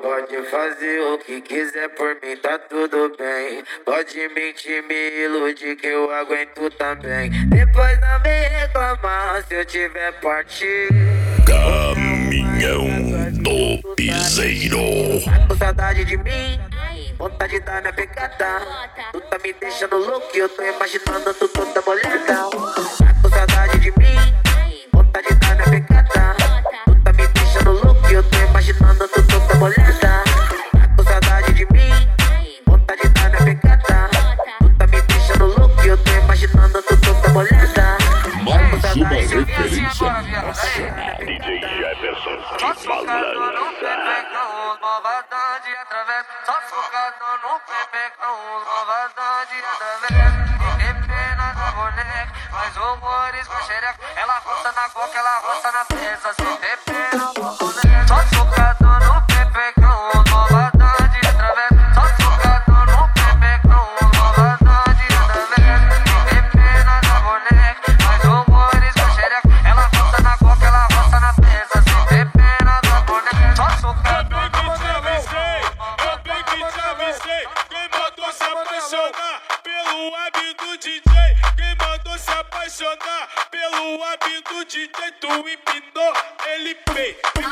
Pode fazer o que quiser por mim, tá tudo bem. Pode mentir, me iludir que eu aguento também. Depois não vem reclamar se eu tiver partido. Caminhão do Piseiro. Tá com saudade de mim? Vontade da minha pegada. Tu tá me deixando louco e eu tô imaginando tu toda molhada. Tá com saudade de mim? Vontade da minha pegada. Tu tá me deixando louco e eu tô imaginando tu toda molhada. Tá com saudade de mim? Vontade da minha pegada. Tu tá me deixando louco e eu tô imaginando tu toda molhada. Mais uma referência nacional. DJ Jefferson Só de focado no Pepe balança. com os malvadade através. Só focado no Pepe com os malvadade através. Tem pena do boneco, mas humores com xereco. Ela roça na boca, ela roça na presa. Sem ter pena do boneco. Só focado no Pepe com os malvadade através. Só focado no Pepe com os malvadade através. Tem pena do boneco, mas humores com xereco. Ela roça na boca, ela roça na presa. Sem ter pena do boneco. Só focado no Eu bem que te avisei, quem mandou se apaixonar pelo web do DJ? Quem mandou se apaixonar pelo web do DJ? Tu empinou, ele pei. Tu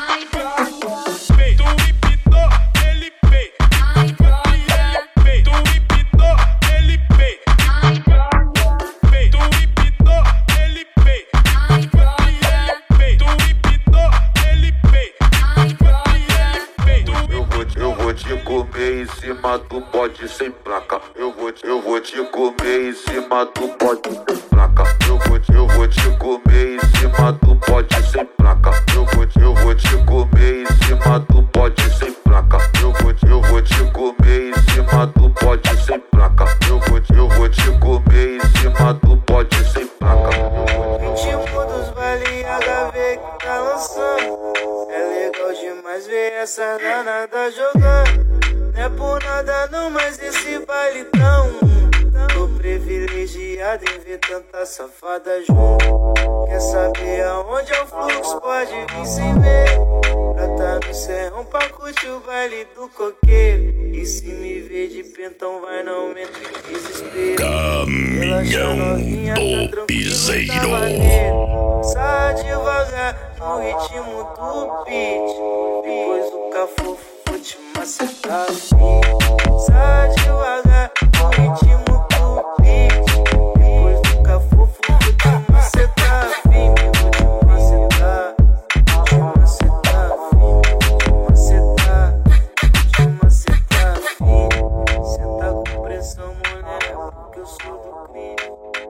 empinou, ele pei. Tu empinou, ele pei. Tu empinou, ele pei. Tu empinou, ele pei. Eu vou te comer em cima do pote sem placa. Eu vou te comer em cima do pote sem placa. Eu vou te comer em cima do pote sem placa. Eu vou te comer em cima do pote sem placa. Eu vou te comer em cima do pote sem placa. Eu vou te comer em cima do pote sem placa. Ritmo dos baile HV que tá lançando. É legal demais ver essa danada jogando. Não é por nada não, mas esse baile tão. Tô privilegiado em ver tanta safada junto. Quer saber aonde é o fluxo? Pode vir sem ver. Pra tá no serrão pra curtir o baile do coqueiro. E se me ver de pentão vai não me entre em desespero. Caminhão do Piseiro. Sai devagar no ritmo do beat. Depois do cafofo vou te macetar. Sai devagar no ritmo do beat. Depois do cafofo vou te macetar. Vou te macetar. Vou te macetar. Vou te macetar. Cê tá com pressão, mulher, porque eu sou do crime.